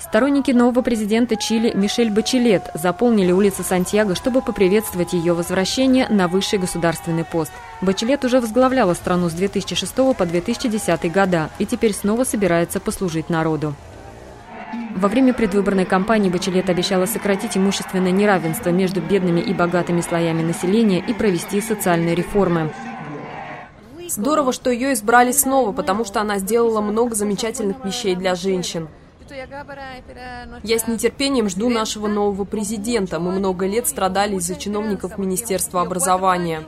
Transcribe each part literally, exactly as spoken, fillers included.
Сторонники нового президента Чили Мишель Бачелет заполнили улицы Сантьяго, чтобы поприветствовать ее возвращение на высший государственный пост. Бачелет уже возглавляла страну с две тысячи шестого по две тысячи десятый года и теперь снова собирается послужить народу. Во время предвыборной кампании Бачелет обещала сократить имущественное неравенство между бедными и богатыми слоями населения и провести социальные реформы. Здорово, что ее избрали снова, потому что она сделала много замечательных вещей для женщин. Я с нетерпением жду нашего нового президента. Мы много лет страдали из-за чиновников Министерства образования.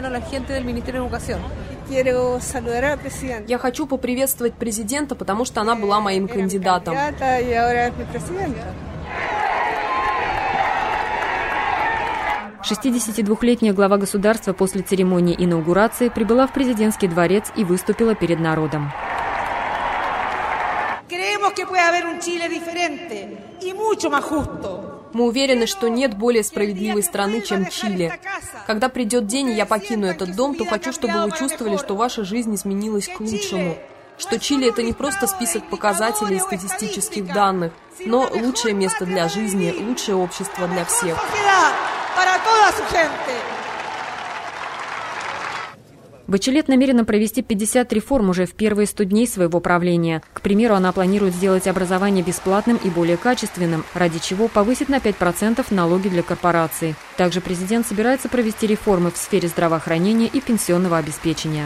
Я хочу поприветствовать президента, потому что она была моим кандидатом. шестидесятидвухлетняя глава государства после церемонии инаугурации прибыла в президентский дворец и выступила перед народом. Мы уверены, что нет более справедливой страны, чем Чили. Когда придет день, и я покину этот дом, то хочу, чтобы вы чувствовали, что ваша жизнь изменилась к лучшему. Что Чили – это не просто список показателей и статистических данных, но лучшее место для жизни, лучшее общество для всех. Бачелет намерена провести пятьдесят реформ уже в первые сто дней своего правления. К примеру, она планирует сделать образование бесплатным и более качественным, ради чего повысит на пять процентов налоги для корпораций. Также президент собирается провести реформы в сфере здравоохранения и пенсионного обеспечения.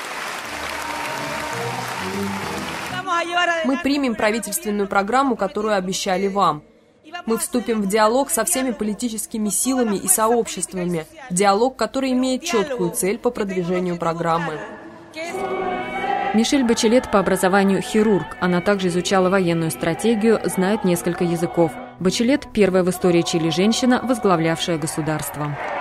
Мы примем правительственную программу, которую обещали вам. Мы вступим в диалог со всеми политическими силами и сообществами. Диалог, который имеет четкую цель по продвижению программы. Мишель Бачелет по образованию хирург. Она также изучала военную стратегию, знает несколько языков. Бачелет – первая в истории Чили женщина, возглавлявшая государство.